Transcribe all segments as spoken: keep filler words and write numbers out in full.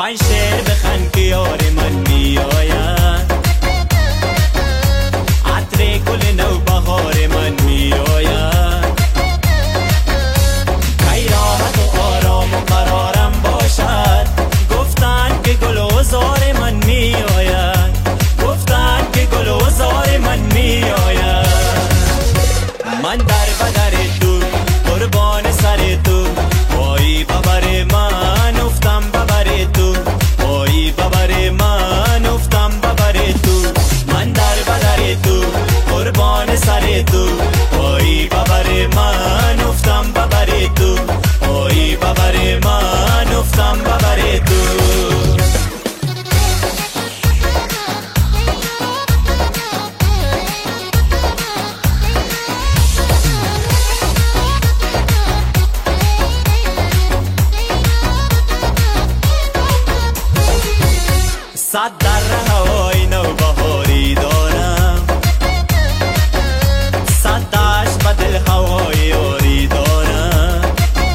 پنج شعر بخن که یار من میآید، عطر گل نو بهار من میآید. کی راحت و آرام و قرارم باشد، گفتن که گل و زار من میآید، گفتن که گل و زار من میآید. من در بدر تو قربان سر تو، وای ببر من افتم ببر تو، وای ببر من افتم ببر تو. من در بدر تو قربان سر تو، وای ببر من افتم ببر تو، وای ببر من افتم ببر تو. صد در هوای نو بهاری دارم، صد دشت به دل هوای یاری دارم.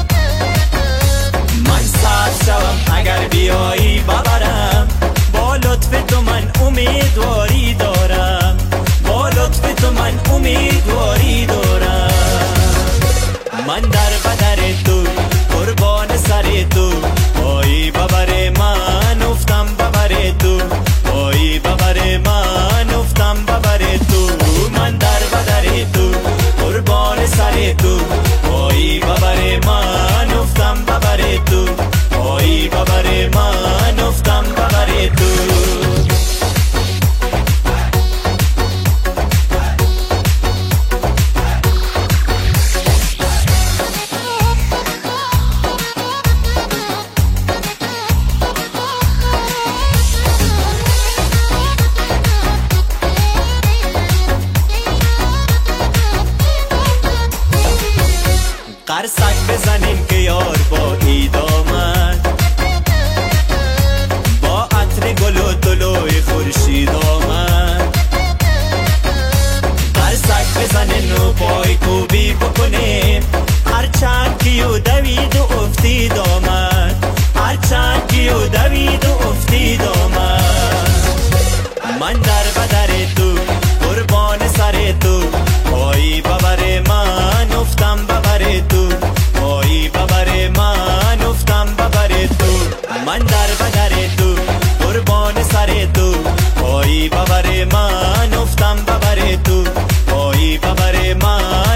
من سرد شوم اگر بیایی ببرم، با لطف تو من امیدواری دارم، با لطف تو من امیدواری دارم. من در بدر تو قربان سر تو، وای ببر من افتم ببر تو، وای ببر من افتم ببر تو. من در بدر تو قربان سر تو، وای ببر من افتم ببر تو، وای ببر من افتم ببر تو. قرصک بزنیم که یار با عید آمد، با عطر گل و طلوع خورشید آمد. قرصک بزنیم و پای کوبی بکنیم، هرچند کیو دوید و افتید آمد، هرچند کیو دوید و افتید آمد. من در بدر تو قربان سر تو، وای ببر من افتم ببر تو، وای ببر من افتم ببر تو. من در بدر تو قربان سر تو، وای ببر من افتم ببر تو، وای ببر من